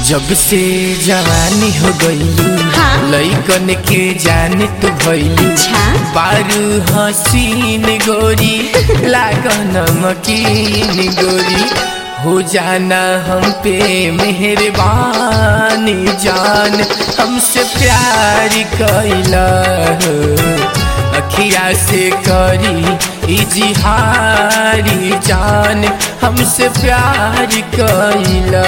जब से जवानी हो गईलू हाँ? लइकन के जाने तू भइलू अच्छा? बारू हसीन गोरी लागन मकीन गोरी हो जाना हम पे मेहरबानी जान हमसे प्यार कैला हो अखिया से करी इजहारी जान हमसे प्यार कैला।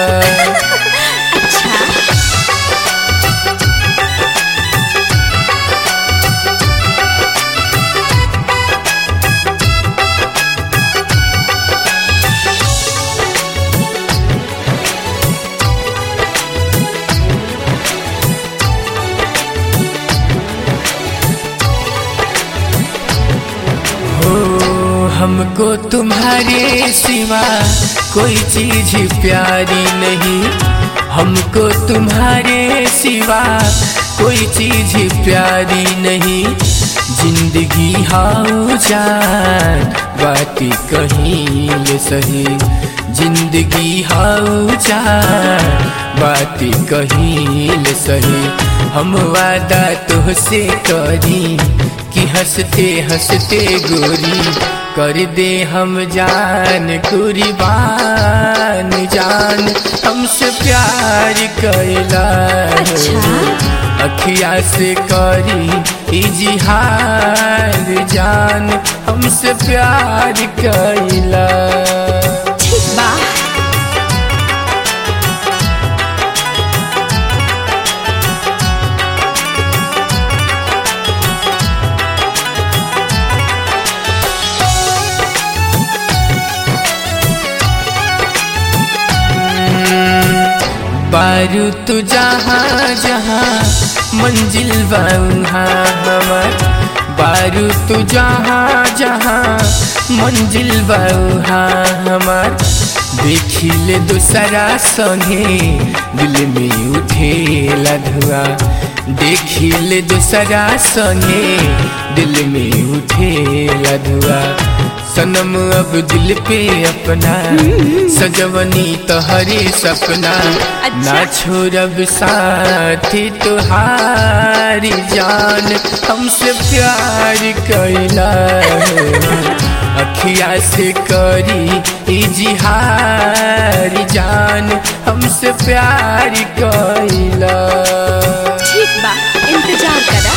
हमको तुम्हारे सिवा कोई चीज प्यारी नहीं, हमको तुम्हारे सिवा कोई चीज प्यारी नहीं। जिंदगी हाउ जान बाती कहीं सही, जिंदगी हाउ जान बाती कहीं सही। हम वादा तुझसे करी कि हंसते हंसते गोरी कर दे हम जान कुर्बान जान हमसे प्यार कैला। अखिया से करी इजहार जान हमसे प्यार कैला। बारू तू जहाँ जहाँ मंजिल वहाँ हमार, बारू तू जहाँ जहाँ मंजिल वहाँ हमार। देखिले दूसरा संगे दिल में उठेला धुआं, देखिले दूसरा संगे दिल में उठेला धुआं। सनम अब दिल पे अपना सजवनी तोहरे सपना, ना छोड़ब साथी तुहारी जान हमसे प्यार कैला। अखिया से करी इजहार जान हमसे प्यार कैला। ठीक बा, इंतजार करा।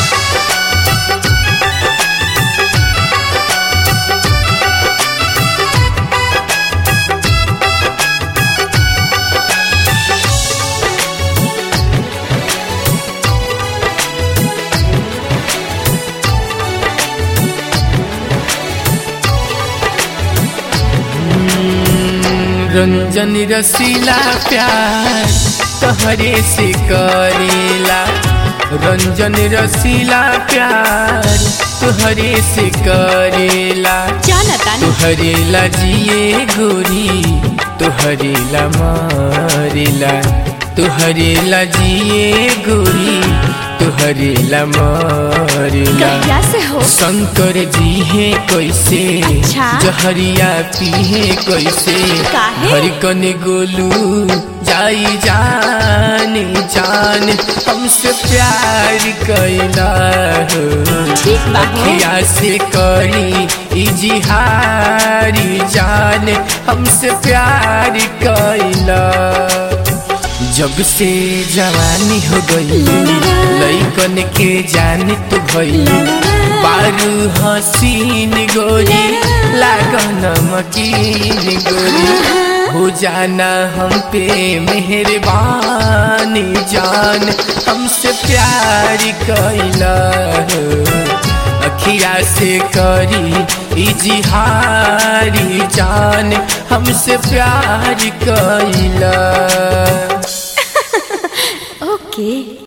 रंजन रसीला प्यार तोहरे से करेला, रंजन रसीला प्यार तोहरे से करेला। तोहरे ला जिए गोरी तोहरे ला मारेला, तोहरे ला जिए गोरी तोहरे ला मारेला। शंकर जी है कैसे जहरिया पीहे कैसे, हर कन गोलू जाई जान जान हमसे प्यार कैला हो। अखिया से करी इजहारी जान हमसे प्यार कैला। जब से जवानी हो गई लइकन के जाने तू भइलू बारू हसीन गोरी लागन मकीन गोरी हो जाना हम पे मेहरबानी जान हमसे प्यार कैला हो। अखिया से करी इजहारी जान हमसे प्यार कैला। ओके।